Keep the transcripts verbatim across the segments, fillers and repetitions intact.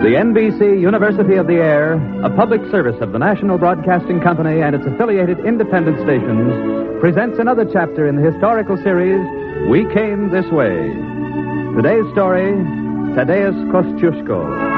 The N B C University of the Air, a public service of the National Broadcasting Company and its affiliated independent stations, presents another chapter in the historical series, We Came This Way. Today's story, Tadeusz Kosciuszko.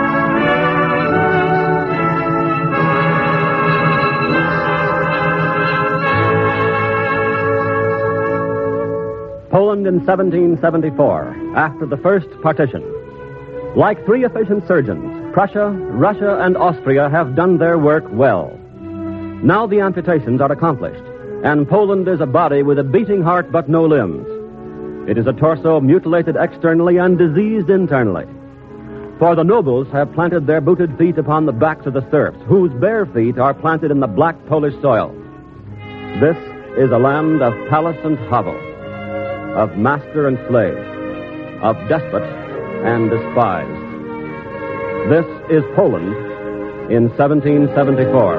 Poland in seventeen seventy-four, after the first partition. Like three efficient surgeons, Prussia, Russia, and Austria have done their work well. Now the amputations are accomplished, and Poland is a body with a beating heart but no limbs. It is a torso mutilated externally and diseased internally. For the nobles have planted their booted feet upon the backs of the serfs, whose bare feet are planted in the black Polish soil. This is a land of palace and hovel, of master and slave, of despot and despised. This is Poland in seventeen seventy-four.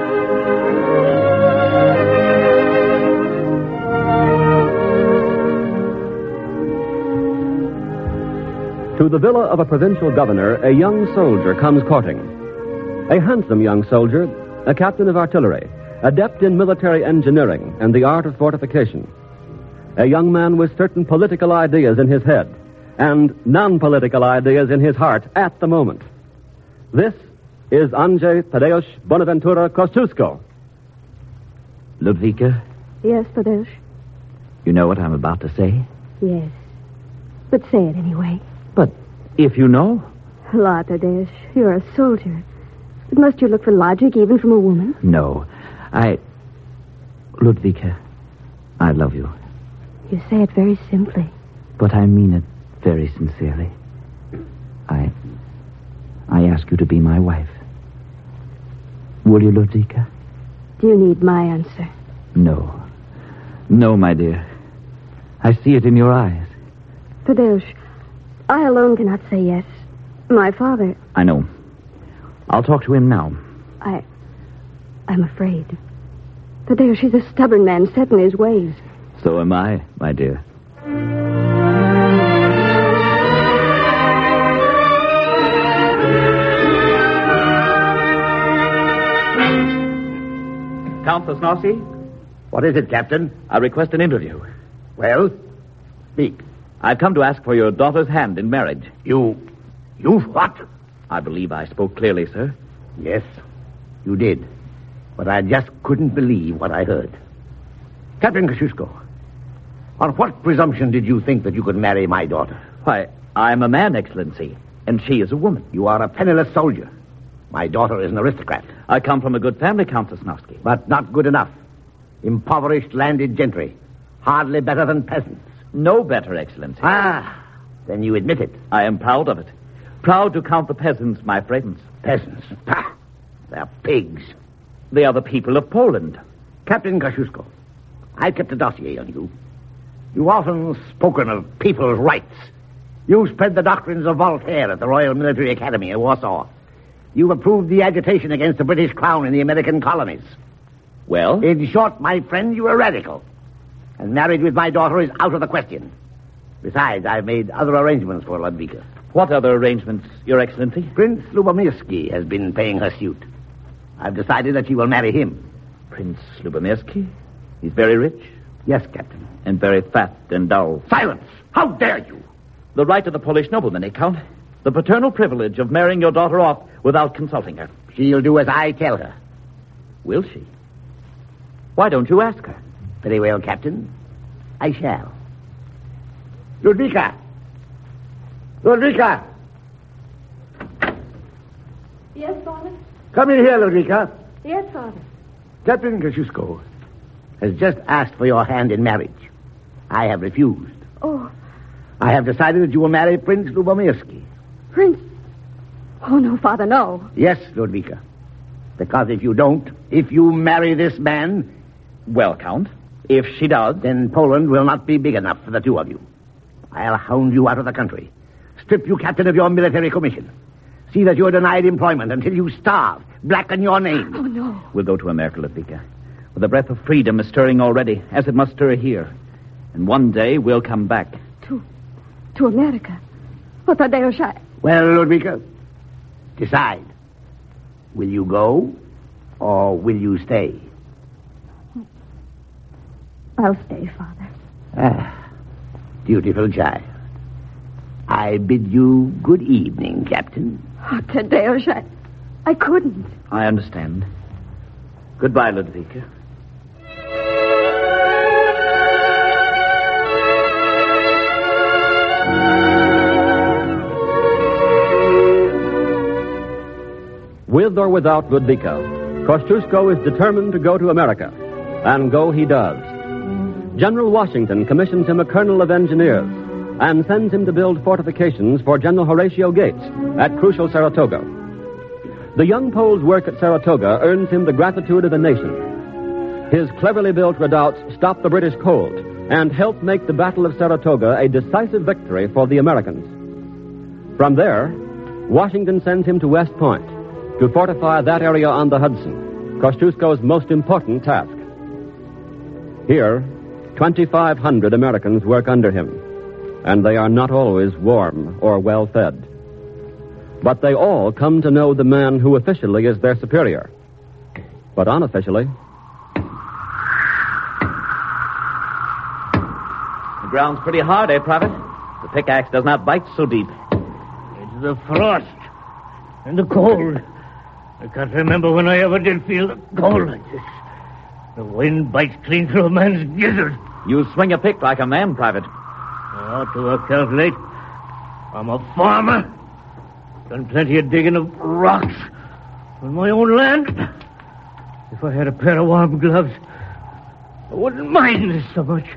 To the villa of a provincial governor, a young soldier comes courting. A handsome young soldier, a captain of artillery, adept in military engineering and the art of fortification. A young man with certain political ideas in his head and non-political ideas in his heart at the moment. This is Andrzej Tadeusz Bonaventura Kosciuszko. Ludwika? Yes, Tadeusz? You know what I'm about to say? Yes. But say it anyway. But if you know... La, Tadeusz, you're a soldier. But must you look for logic even from a woman? No. I... Ludwika, I love you. You say it very simply. But I mean it very sincerely. I... I ask you to be my wife. Will you, Ludwika? Do you need my answer? No. No, my dear. I see it in your eyes. Tadeusz, I alone cannot say yes. My father... I know. I'll talk to him now. I... I'm afraid. Tadeusz, he's a stubborn man set in his ways. So am I, my dear. Count Sosnowski? What is it, Captain? I request an interview. Well, speak. I've come to ask for your daughter's hand in marriage. You... You what? I believe I spoke clearly, sir. Yes, you did. But I just couldn't believe what I heard. Captain Kosciuszko, on what presumption did you think that you could marry my daughter? Why, I'm a man, Excellency, and she is a woman. You are a penniless soldier. My daughter is an aristocrat. I come from a good family, Count Sosnowski. But not good enough. Impoverished landed gentry. Hardly better than peasants. No better, Excellency. Ah, then you admit it. I am proud of it. Proud to count the peasants my friends. Peasants? Pah! They're pigs. They are the people of Poland. Captain Kosciuszko, I kept a dossier on you. You've often spoken of people's rights. You spread the doctrines of Voltaire at the Royal Military Academy in Warsaw. You've approved the agitation against the British Crown in the American colonies. Well? In short, my friend, you're a radical. And marriage with my daughter is out of the question. Besides, I've made other arrangements for Ludwika. What other arrangements, Your Excellency? Prince Lubomirski has been paying her suit. I've decided that she will marry him. Prince Lubomirski? He's very rich? Yes, Captain. And very fat and dull. Silence! How dare you? The right of the Polish nobleman, eh, Count? The paternal privilege of marrying your daughter off without consulting her. She'll do as I tell her. Will she? Why don't you ask her? Very well, Captain. I shall. Ludwika! Ludwika! Yes, Father? Come in here, Ludwika. Yes, Father. Captain Kosciuszko has just asked for your hand in marriage. I have refused. Oh. I have decided that you will marry Prince Lubomirski. Prince? Oh, no, Father, no. Yes, Ludwika. Because if you don't, if you marry this man... Well, Count, if she does... Then Poland will not be big enough for the two of you. I'll hound you out of the country. Strip you captain of your military commission. See that you're denied employment until you starve. Blacken your name. Oh, no. We'll go to America, Ludwika. Where the breath of freedom is stirring already, as it must stir here. And one day we'll come back. To... to America? But Tadeusz, I... Well, Ludwika, Decide. Will you go, or will you stay? I'll stay, Father. Ah, dutiful child. I bid you good evening, Captain. Oh, Tadeusz, I, I couldn't. I understand. Goodbye, Ludwika. With or without Ludwika, Kosciuszko is determined to go to America. And go he does. General Washington commissions him a colonel of engineers and sends him to build fortifications for General Horatio Gates at crucial Saratoga. The young Pole's work at Saratoga earns him the gratitude of the nation. His cleverly built redoubts stop the British cold and help make the Battle of Saratoga a decisive victory for the Americans. From there, Washington sends him to West Point to fortify that area on the Hudson, Kosciuszko's most important task. Here, twenty-five hundred Americans work under him, and they are not always warm or well-fed. But they all come to know the man who officially is their superior. But unofficially... The ground's pretty hard, eh, Private? The pickaxe does not bite so deep. It's the frost and the cold. I can't remember when I ever did feel the cold like this. The wind bites clean through a man's gizzard. You swing a pick like a man, Private. I ought to have calculate. I'm a farmer. Done plenty of digging of rocks on my own land. If I had a pair of warm gloves, I wouldn't mind this so much.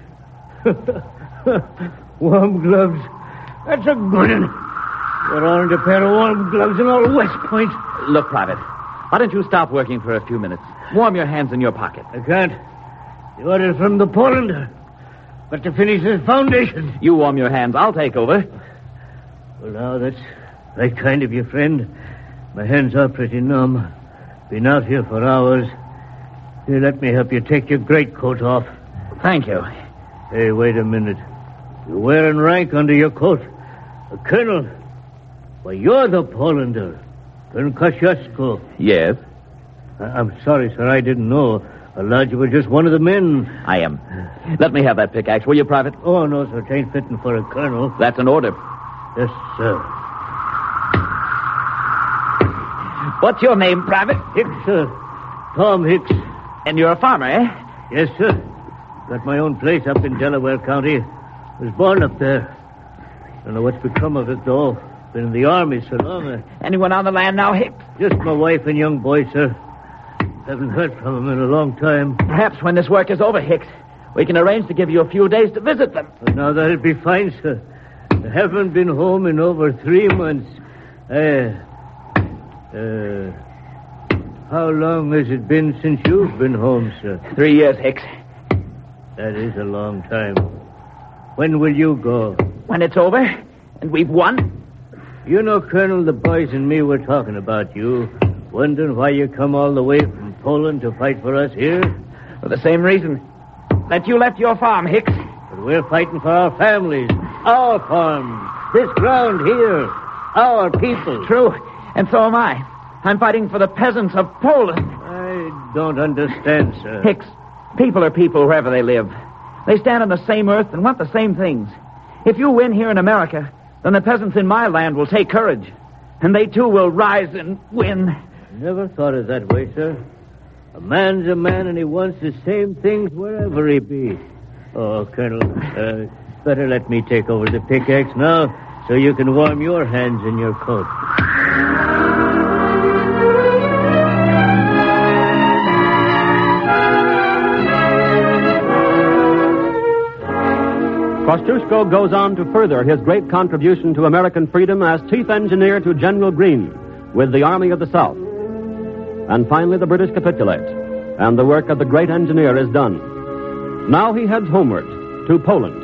Warm gloves. That's a good one. There aren't a pair of warm gloves in all West Point. Look, Private, why don't you stop working for a few minutes? Warm your hands in your pocket. I can't. The order's from the Polander. Got to finish this foundation. You warm your hands. I'll take over. Well, now, that's right kind of you, friend. My hands are pretty numb. Been out here for hours. Here, let me help you take your greatcoat off. Thank you. Hey, wait a minute. You're wearing rank under your coat. A colonel. Why, you're the Polander. Colonel Kosciuszko. Yes? I- I'm sorry, sir. I didn't know. I thought you were just one of the men. I am. Let me have that pickaxe, will you, Private? Oh, no, sir. It ain't fitting for a colonel. That's an order. Yes, sir. What's your name, Private? Hicks, sir. Tom Hicks. And you're a farmer, eh? Yes, sir. Got my own place up in Delaware County. Was born up there. Don't know what's become of it, though. Been in the army so long. I... Anyone on the land now, Hicks? Just my wife and young boy, sir. Haven't heard from them in a long time. Perhaps when this work is over, Hicks, we can arrange to give you a few days to visit them. But now that'd be fine, sir. I haven't been home in over three months. Uh, uh, how long has it been since you've been home, sir? Three years, Hicks. That is a long time. When will you go? When it's over and we've won. You know, Colonel, the boys and me were talking about you, wondering why you come all the way from Poland to fight for us here. For the same reason that you left your farm, Hicks. But we're fighting for our families, our farms, this ground here, our people. True, and so am I. I'm fighting for the peasants of Poland. I don't understand, sir. Hicks, people are people wherever they live. They stand on the same earth and want the same things. If you win here in America, then the peasants in my land will take courage. And they, too, will rise and win. Never thought of that way, sir. A man's a man, and he wants the same things wherever he be. Oh, Colonel, uh, better let me take over the pickaxe now, so you can warm your hands in your coat. Kosciuszko goes on to further his great contribution to American freedom as chief engineer to General Greene with the Army of the South. And finally, the British capitulate, and the work of the great engineer is done. Now he heads homeward to Poland.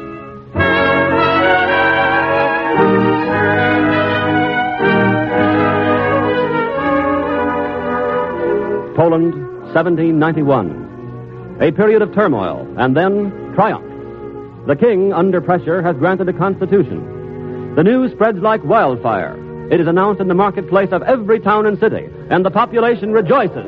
Poland, seventeen ninety-one. A period of turmoil, and then triumph. The king, under pressure, has granted a constitution. The news spreads like wildfire. It is announced in the marketplace of every town and city, and the population rejoices.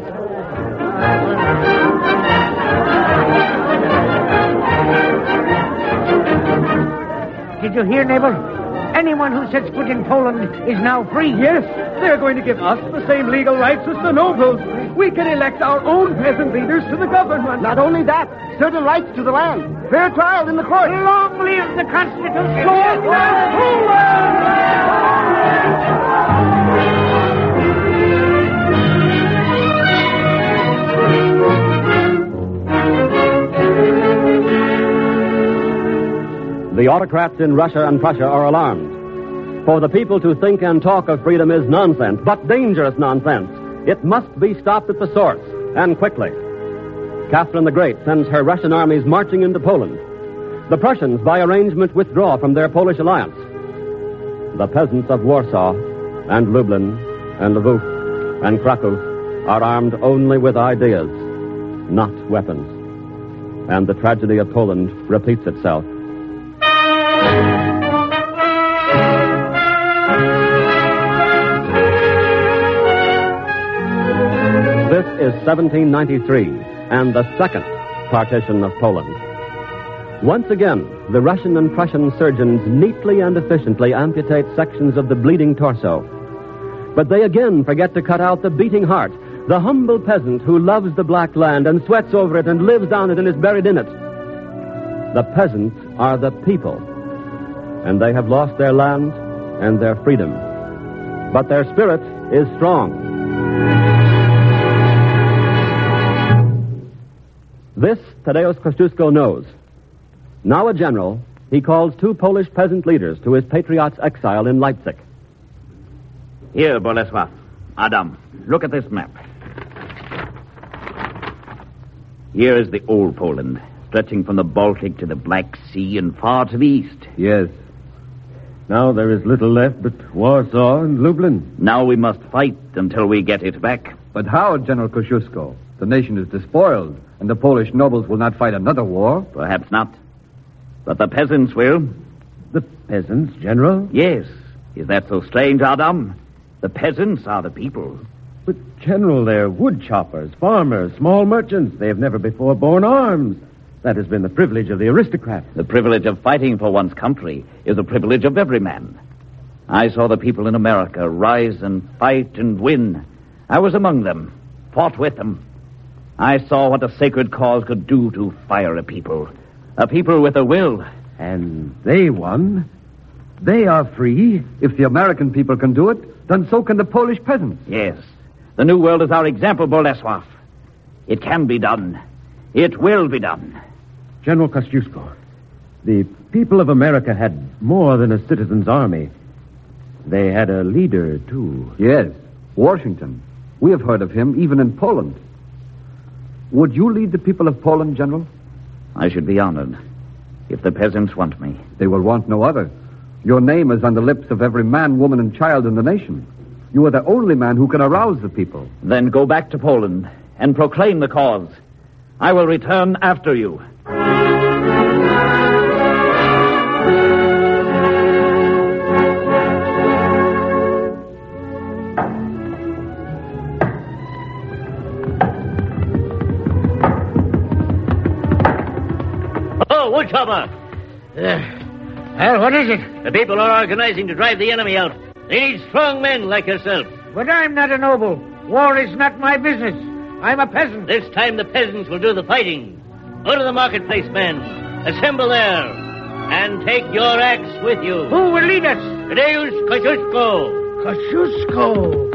Did you hear, neighbor? Anyone who sets foot in Poland is now free. Yes, they're going to give us the same legal rights as the nobles. We can elect our own peasant leaders to the government. Not only that, certain rights to the land. Fair trial in the court. Long live the Constitution! Long live The autocrats in Russia and Prussia are alarmed. For the people to think and talk of freedom is nonsense, but dangerous nonsense. It must be stopped at the source, and quickly. Catherine the Great sends her Russian armies marching into Poland. The Prussians, by arrangement, withdraw from their Polish alliance. The peasants of Warsaw and Lublin and Lvov and Krakow are armed only with ideas, not weapons. And the tragedy of Poland repeats itself. This is seventeen ninety-three, and the second partition of Poland. Once again, the Russian and Prussian surgeons neatly and efficiently amputate sections of the bleeding torso. But they again forget to cut out the beating heart, the humble peasant who loves the black land and sweats over it and lives on it and is buried in it. The peasants are the people, and they have lost their land and their freedom. But their spirit is strong. This Tadeusz Kościuszko knows. Now a general, he calls two Polish peasant leaders to his patriot's exile in Leipzig. Here, Bolesław. Adam, look at this map. Here is the old Poland, stretching from the Baltic to the Black Sea and far to the east. Yes. Now there is little left but Warsaw and Lublin. Now we must fight until we get it back. But how, General Kosciuszko? The nation is despoiled, and the Polish nobles will not fight another war. Perhaps not. But the peasants will. The peasants, General? Yes. Is that so strange, Adam? The peasants are the people. But, General, they're wood choppers, farmers, small merchants. They have never before borne arms. That has been the privilege of the aristocrats. The privilege of fighting for one's country is the privilege of every man. I saw the people in America rise and fight and win. I was among them, fought with them. I saw what a sacred cause could do to fire a people. A people with a will. And they won. They are free. If the American people can do it, then so can the Polish peasants. Yes. The New World is our example, Bolesław. It can be done. It will be done. General Kościuszko, the people of America had more than a citizen's army. They had a leader, too. Yes, Washington. We have heard of him, even in Poland. Would you lead the people of Poland, General? I should be honored if the peasants want me. They will want no other. Your name is on the lips of every man, woman, and child in the nation. You are the only man who can arouse the people. Then go back to Poland and proclaim the cause. I will return after you. Oh, woodchopper! Uh, well, what is it? The people are organizing to drive the enemy out. They need strong men like yourself. But I'm not a noble. War is not my business. I'm a peasant. This time the peasants will do the fighting. Go to the marketplace, men. Assemble there. And take your axe with you. Who will lead us? Tadeusz Kościuszko. Kościuszko.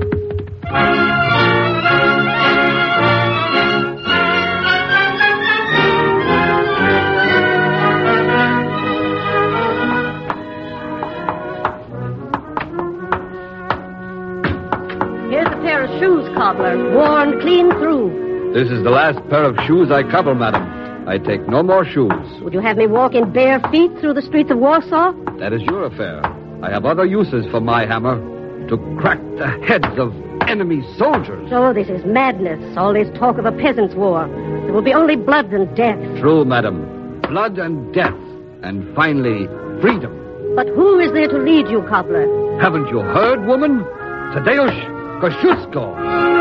Here's a pair of shoes, cobbler, worn clean through. This is the last pair of shoes I cobble, madam. I take no more shoes. Would you have me walk in bare feet through the streets of Warsaw? That is your affair. I have other uses for my hammer. To crack the heads of enemy soldiers. So this is madness, all this talk of a peasants' war. There will be only blood and death. True, madam. Blood and death. And finally, freedom. But who is there to lead you, cobbler? Haven't you heard, woman? Tadeusz Kosciuszko.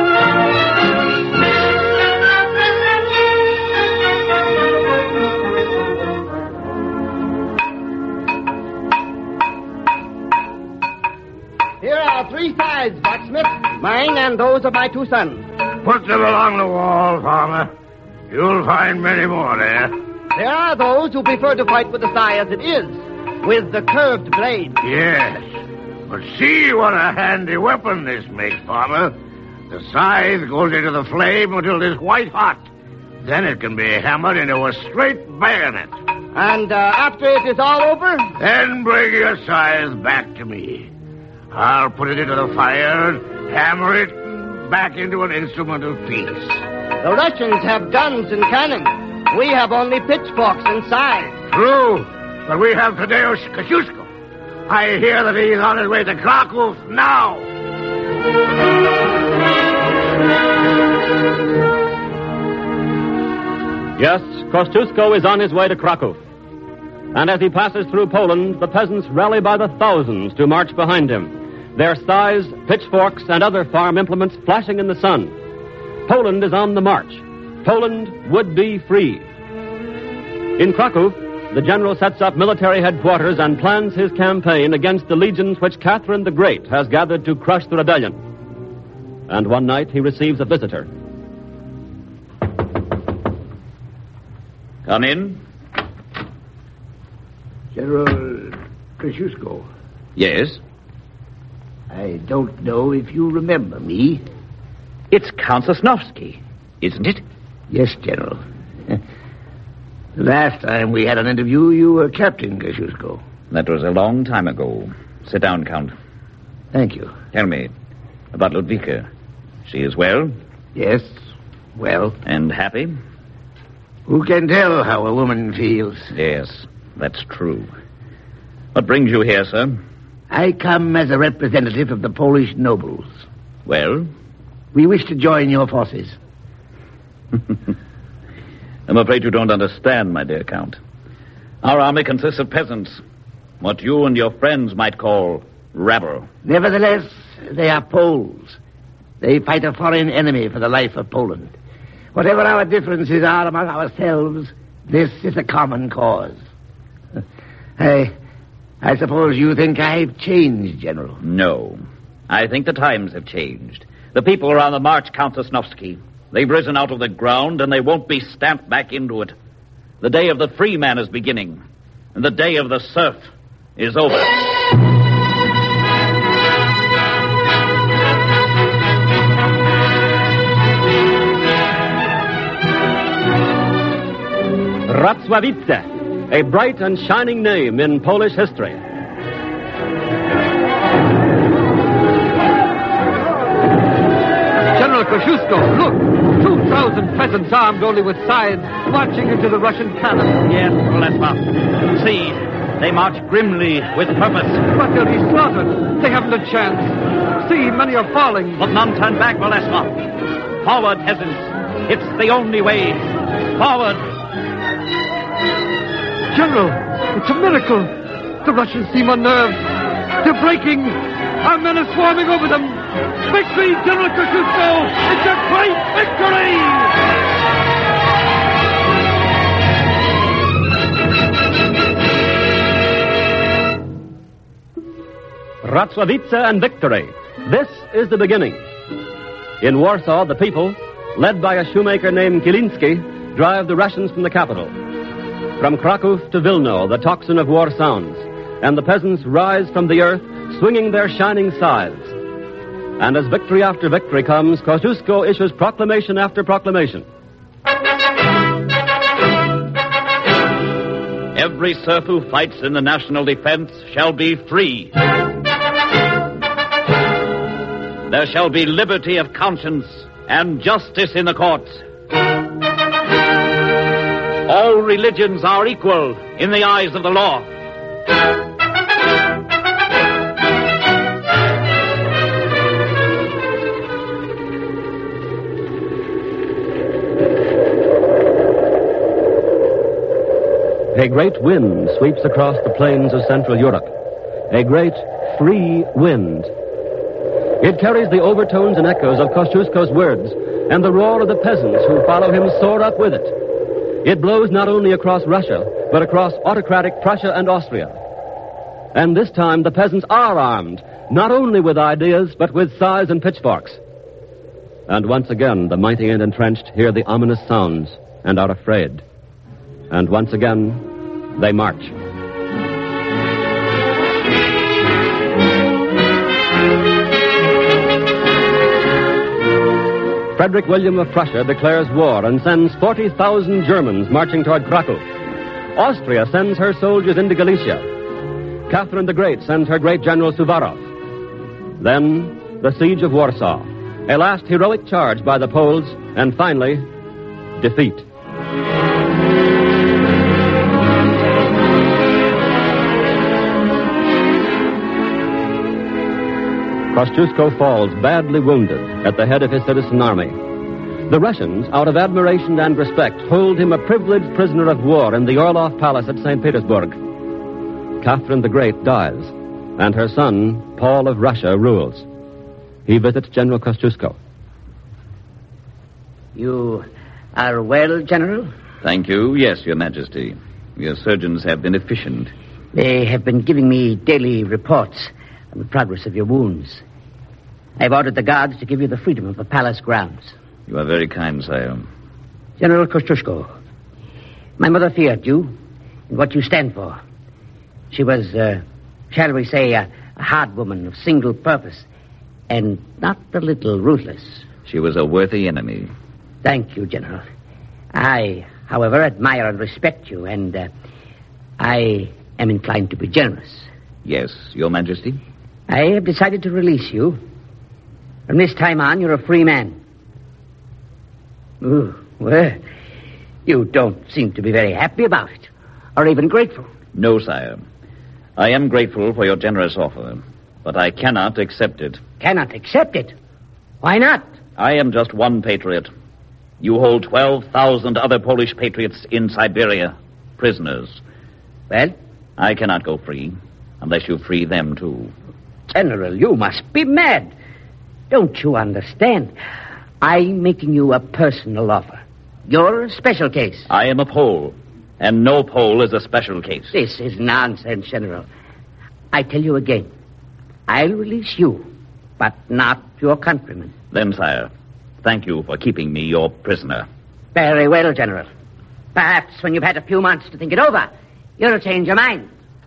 Here are three sides, blacksmith. Mine and those of my two sons. Put them along the wall, farmer. You'll find many more there. There are those who prefer to fight with the scythe as it is, with the curved blade. Yes, but see what a handy weapon this makes, farmer. The scythe goes into the flame until it is white hot. Then it can be hammered into a straight bayonet. And uh, after it is all over? Then bring your scythe back to me. I'll put it into the fire and hammer it back into an instrument of peace. The Russians have guns and cannon. We have only pitchforks and scythes. True, but we have Tadeusz Kosciuszko. I hear that he's on his way to Krakow now. Yes, Kosciuszko is on his way to Krakow. And as he passes through Poland, the peasants rally by the thousands to march behind him, their scythes, pitchforks, and other farm implements flashing in the sun. Poland is on the march. Poland would be free. In Krakow, the general sets up military headquarters and plans his campaign against the legions which Catherine the Great has gathered to crush the rebellion. And one night he receives a visitor. Come in. General Kosciuszko. Yes? I don't know if you remember me. It's Count Sosnowski, isn't it? Yes, General. The last time we had an interview, you were Captain Kosciuszko. That was a long time ago. Sit down, Count. Thank you. Tell me about Ludwika. She is well? Yes, well. And happy? Who can tell how a woman feels? Yes, that's true. What brings you here, sir? I come as a representative of the Polish nobles. Well? We wish to join your forces. I'm afraid you don't understand, my dear Count. Our army consists of peasants, what you and your friends might call rabble. Nevertheless, they are Poles. They fight a foreign enemy for the life of Poland. Whatever our differences are among ourselves, this is a common cause. I, I suppose you think I've changed, General. No. I think the times have changed. The people are on the march, Count Sosnowski. They've risen out of the ground, and they won't be stamped back into it. The day of the free man is beginning, and the day of the serf is over. Ratsławice, a bright and shining name in Polish history. General Kosciuszko, look! Two thousand peasants armed only with scythes marching into the Russian cannon. Yes, Bolesław. See, they march grimly with purpose. But they'll be slaughtered. They haven't a chance. See, many are falling. But none turn back, Bolesław. Forward, peasants. It's the only way. Forward. General, it's a miracle. The Russians seem unnerved. They're breaking. Our men are swarming over them. Victory, General Kosciuszko! It's a great victory! Ratsławice and victory. This is the beginning. In Warsaw, the people, led by a shoemaker named Kiliński, drive the Russians from the capital. From Krakow to Vilno, the tocsin of war sounds, and the peasants rise from the earth, swinging their shining scythes. And as victory after victory comes, Kosciuszko issues proclamation after proclamation. Every serf who fights in the national defense shall be free. There shall be liberty of conscience and justice in the courts. All religions are equal in the eyes of the law. A great wind sweeps across the plains of Central Europe. A great free wind. It carries the overtones and echoes of Kosciuszko's words and the roar of the peasants who follow him soar up with it. It blows not only across Russia, but across autocratic Prussia and Austria. And this time the peasants are armed, not only with ideas, but with scythes and pitchforks. And once again, the mighty and entrenched hear the ominous sounds and are afraid. And once again, they march. Frederick William of Prussia declares war and sends forty thousand Germans marching toward Krakow. Austria sends her soldiers into Galicia. Catherine the Great sends her great general Suvorov. Then, the siege of Warsaw. A last heroic charge by the Poles, and finally, defeat. Kosciuszko falls badly wounded at the head of his citizen army. The Russians, out of admiration and respect, hold him a privileged prisoner of war in the Orlov Palace at Saint Petersburg. Catherine the Great dies, and her son, Paul of Russia, rules. He visits General Kosciuszko. You are well, General? Thank you. Yes, Your Majesty. Your surgeons have been efficient. They have been giving me daily reports on the progress of your wounds. I've ordered the guards to give you the freedom of the palace grounds. You are very kind, sire. General Kosciuszko, my mother feared you and what you stand for. She was, uh, shall we say, a, a hard woman of single purpose and not a little ruthless. She was a worthy enemy. Thank you, General. I, however, admire and respect you, and uh, I am inclined to be generous. Yes, Your Majesty? I have decided to release you. From this time on, you're a free man. Ooh, well, you don't seem to be very happy about it, or even grateful. No, sire. I am grateful for your generous offer, but I cannot accept it. Cannot accept it? Why not? I am just one patriot. You hold twelve thousand other Polish patriots in Siberia, prisoners. Well? I cannot go free, unless you free them, too. General, you must be mad. Don't you understand? I'm making you a personal offer. You're a special case. I am a Pole, and no Pole is a special case. This is nonsense, General. I tell you again, I'll release you, but not your countrymen. Then, sire, thank you for keeping me your prisoner. Very well, General. Perhaps when you've had a few months to think it over, you'll change your mind.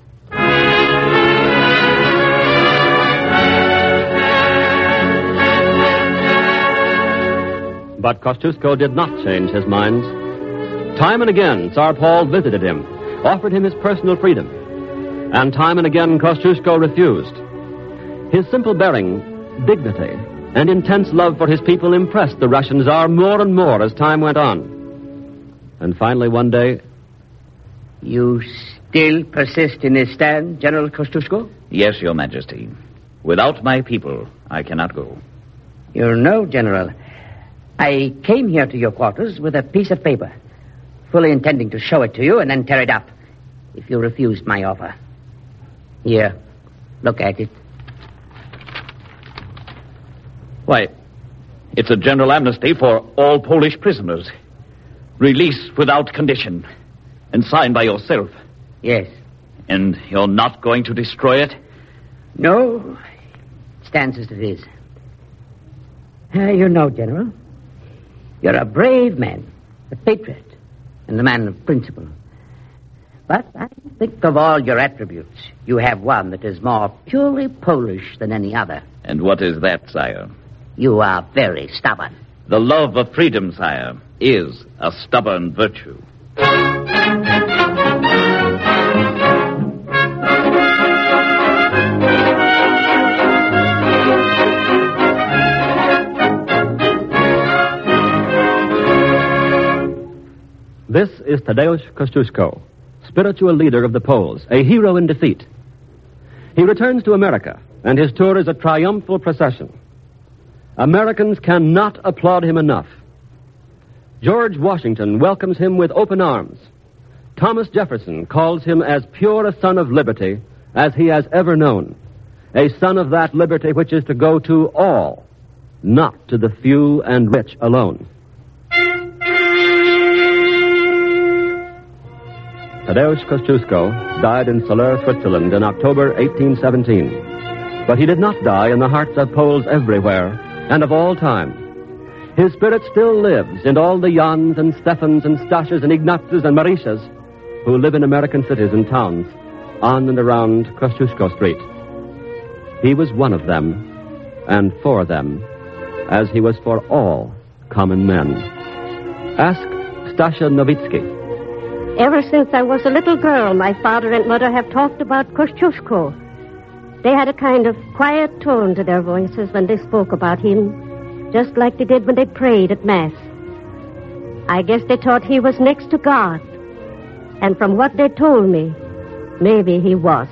But Kosciuszko did not change his mind. Time and again, Tsar Paul visited him, offered him his personal freedom. And time and again, Kosciuszko refused. His simple bearing, dignity, and intense love for his people impressed the Russian Tsar more and more as time went on. And finally, one day... You still persist in this stand, General Kosciuszko? Yes, Your Majesty. Without my people, I cannot go. You know, General, I came here to your quarters with a piece of paper, fully intending to show it to you and then tear it up if you refused my offer. Here, look at it. Why, it's a general amnesty for all Polish prisoners. Release without condition. And signed by yourself. Yes. And you're not going to destroy it? No. It stands as it is. Uh, you know, General, you're a brave man, a patriot, and a man of principle. But I think of all your attributes, you have one that is more purely Polish than any other. And what is that, sire? You are very stubborn. The love of freedom, sire, is a stubborn virtue. This is Tadeusz Kosciuszko, spiritual leader of the Poles, a hero in defeat. He returns to America, and his tour is a triumphal procession. Americans cannot applaud him enough. George Washington welcomes him with open arms. Thomas Jefferson calls him as pure a son of liberty as he has ever known. A son of that liberty which is to go to all, not to the few and rich alone. Tadeusz Kosciuszko died in Soleure, Switzerland in October eighteen seventeen. But he did not die in the hearts of Poles everywhere and of all time. His spirit still lives in all the Jans and Stefans and Stashes and Ignazes and Marishas who live in American cities and towns on and around Kosciuszko Street. He was one of them, and for them, as he was for all common men. Ask Stasia Nowitzki. Ever since I was a little girl, my father and mother have talked about Kosciuszko. They had a kind of quiet tone to their voices when they spoke about him, just like they did when they prayed at Mass. I guess they thought he was next to God. And from what they told me, maybe he was.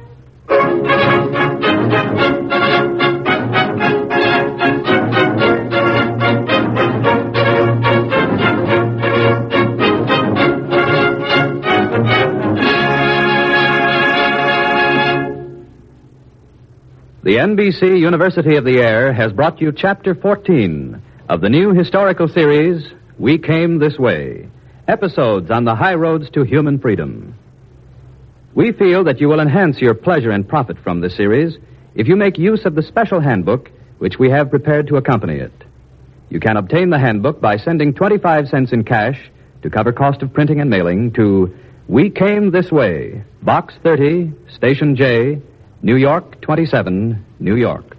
The N B C University of the Air has brought you Chapter fourteen of the new historical series, We Came This Way, episodes on the high roads to human freedom. We feel that you will enhance your pleasure and profit from this series if you make use of the special handbook which we have prepared to accompany it. You can obtain the handbook by sending twenty-five cents in cash to cover cost of printing and mailing to We Came This Way, Box thirty, Station J, New York twenty-seven, New York.